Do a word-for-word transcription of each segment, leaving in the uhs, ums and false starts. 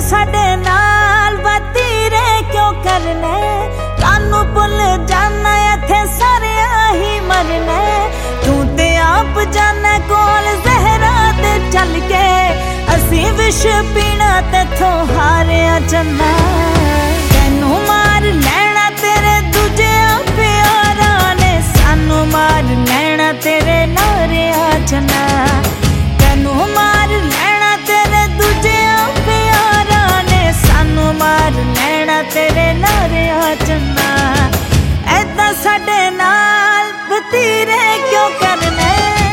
साडे नाल वतीरे क्यों करने, सानू भुल जाना इत्थे सारिया ही मरने। तू ते आप जाने कोल जहरा ते चल के, असी विश पीना तेथों हारिया चन्ना। तेनू मार लैना तेरे दूजे प्यारा ने, सानू मार लैना तेरे नारिया चन्ना। तेनू मार लैना तेरे दूजे प्यारा ने, सानू मार लैना तेरे नारिया चन्ना। ऐदा साडे नाल वतीरे क्यों करने।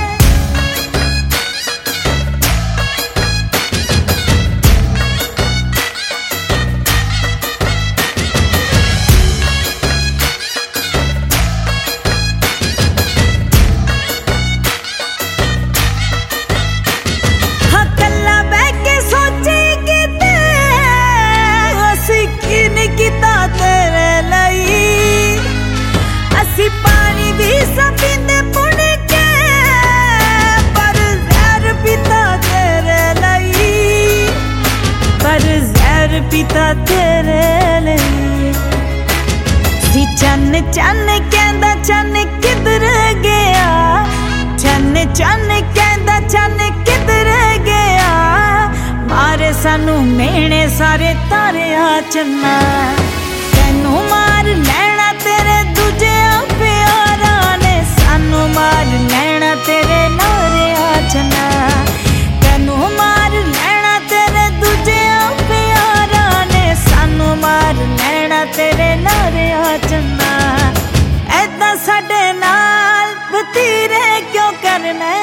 पानी भी सपींदे पुण के, पर जहर पीता तेरे लई, पर जहर पीता तेरे लई। सी चन चन कहंदा चन किधर गया, चन चन कहंदा चन किधर गया। मारे सानू मेहने सारे तारिया चन्ना। तेनू मार लैना तेरे दूजे प्यारा ने, सानू मार लैना तेरे नारिया चन्ना। तेनू मार लैना तेरे दूजे प्यारा ने, सानू मार लैना तेरे नारिया चन्ना। ऐदा साडे नाल वतीरे क्यों करने।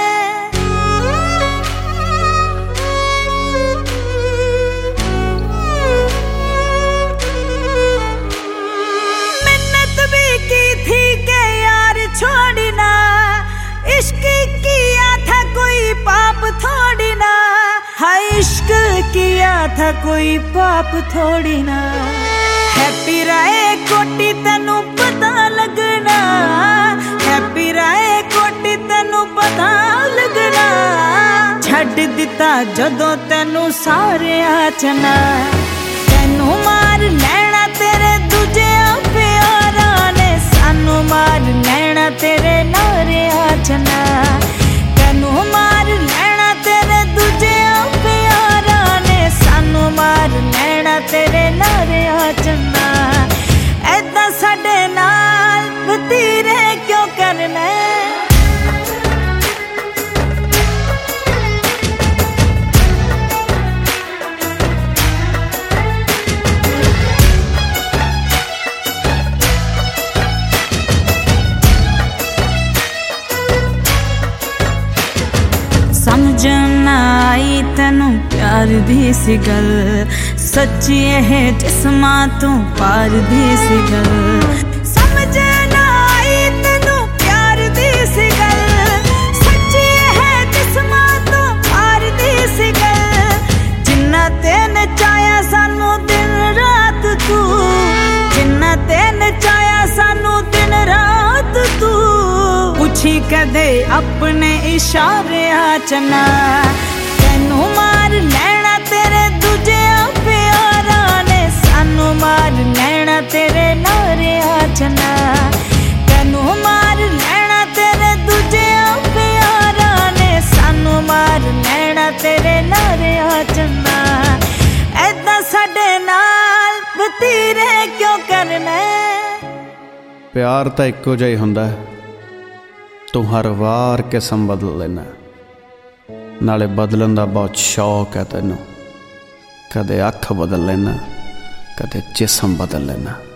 छोड़ी ना इश्क किया था कोई पाप थोड़ी ना, हाय इश्क किया था कोई पाप थोड़ी ना। हैप्पी राय कोटी तेनू पता लगना, हैप्पी राय कोटी तेनू पता लगना। छड्ड दिता जदों तेनू सारे आचना। तेनू मार लैना तेरे दूजे प्यारा ने, सानू मार लैना तेरे नारिया चन्ना। तेनू मार लैना तेरे दूजे प्यारा ने, सानू मार लैना तेरे नारिया चन्ना। ऐदा साडे नाल वतीरे क्यों करने। समझ ना आई तेनू प्यार दी सी गल, सच्ची है जिस्मा तू पार दी सी गल। समझ ना आई तेनू प्यार दी सी गल, सच्ची है जिस्मा तू पार दी सी गल। जिन्ना तेन चाया सानू दिन रात तू, जिन्ना तेन चाया सानू दिन रात तू। पूछी कदे अपने इशारे आचना। तेनू मार लैना तेरे दूजे प्यारा ने, सानू मार लैना तेरे नारिया चन्ना। तेनू मार लैना तेरे दूजे प्यारा ने, सानू मार लैना तेरे नारिया चन्ना। ऐदा साडे नाल वतीरे क्यों करने। प्यार तां इक्को जिहा ही हुंदा, तू हर वार किस्म बदल लेना। नाले बदलन दा बहुत शौक है तैनू, कदे अख बदल लेना, कदे जिस्म बदल लेना।